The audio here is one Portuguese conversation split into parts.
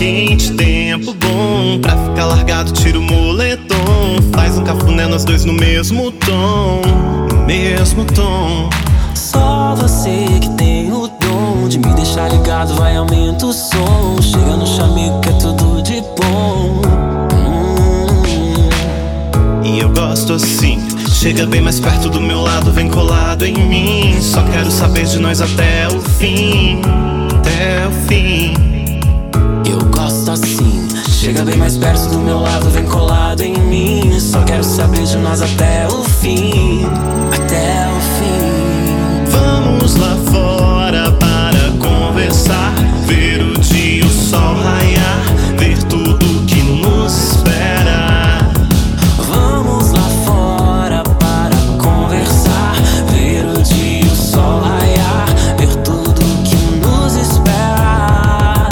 quente, tempo bom pra ficar largado, tira o moletom. Faz um cafuné nós dois no mesmo tom, no mesmo tom. Só você que tem o dom de me deixar ligado, vai, aumenta o som. Chega no chamego que é tudo de bom. E eu gosto assim. Chega bem mais perto do meu lado, vem colado em mim. Só quero saber de nós até o fim, até o fim. Eu gosto assim. Chega bem mais perto do meu lado, vem colado em mim. Só quero saber de nós até o fim, até o fim. Vamos lá fora para conversar, ver o dia e o sol raiar, ver tudo que nos espera. Vamos lá fora para conversar, ver o dia e o sol raiar, ver tudo que nos espera.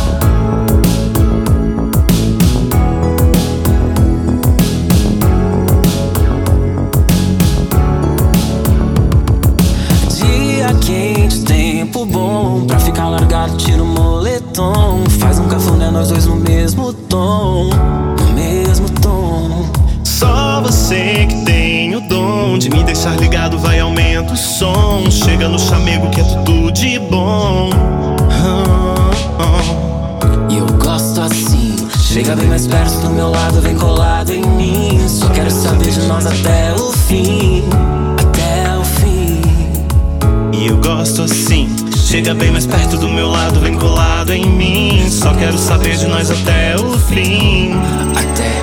Dia quente, tempo bom pra ficar largado, tira o moletom. Faz um cafuné nós dois no mesmo tom, no mesmo tom. Só você que tem o dom de me deixar ligado, vai, aumenta o som. Chega no chamego que é tudo de bom. E eu gosto assim. Chega bem mais perto do meu lado, vem colado em mim. Só quero saber de nós até o fim, até o fim. E eu gosto assim. Chega bem mais perto do meu lado, vem colado em mim. Só quero saber de nós até o fim, até